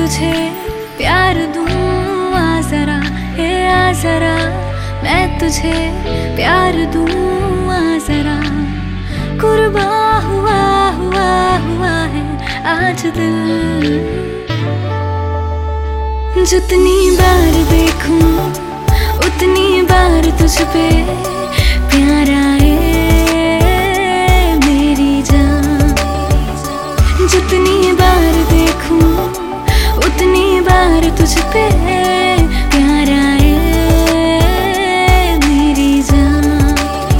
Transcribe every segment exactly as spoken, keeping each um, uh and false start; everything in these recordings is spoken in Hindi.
तुझे प्यार दूं, आ जरा ए आ जरा, मैं तुझे प्यार दूं, आ जरा। कुर्बा हुआ हुआ हुआ है आज दिल, जितनी बार देखूं उतनी बार तुझ पे प्यार आए मेरी जान। जितनी बार देखूं उतनी बार तुझ पे प्यार आए मेरी जान।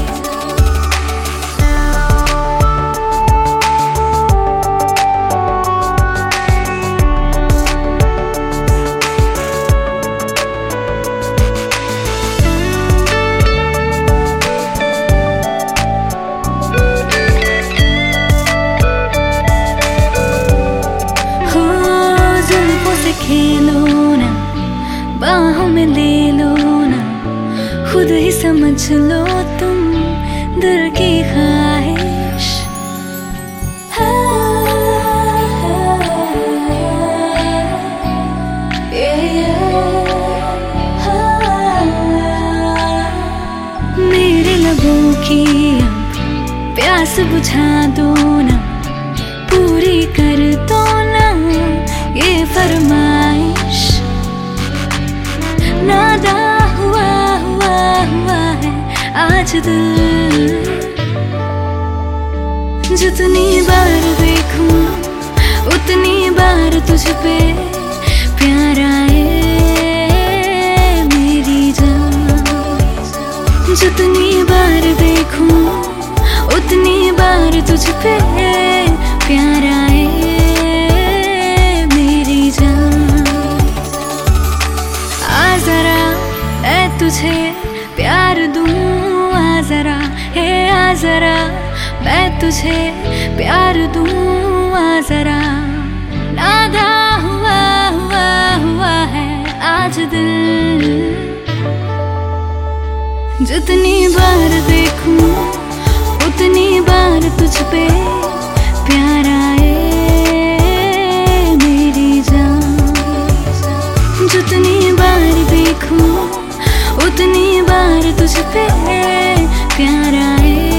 खेलो ना, बाहों में ले लो ना, खुद ही समझ लो तुम दिल की ख्वाहिश। मेरे लबों की प्यास बुझा दो ना, पूरी कर दो ना ये फरमाइश। नादा हुआ हुआ हुआ है आज दिल, जितनी बार देखूं उतनी बार तुझ पे प्यार आए मेरी जान। जितनी बार देखूं उतनी बार तुझ पे प्यार आए मेरी जान। आ जरा मैं तुझे प्यार दूं, आ जरा हे आ जरा, मैं तुझे प्यार दूं, आ जरा। नादा हुआ हुआ हुआ है आज दिल, जितनी बार देखूं उतनी बार तुझ पे प्यार आए मेरी जान। जितनी बार देखूं उतनी बार तुझ पे प्यार आए।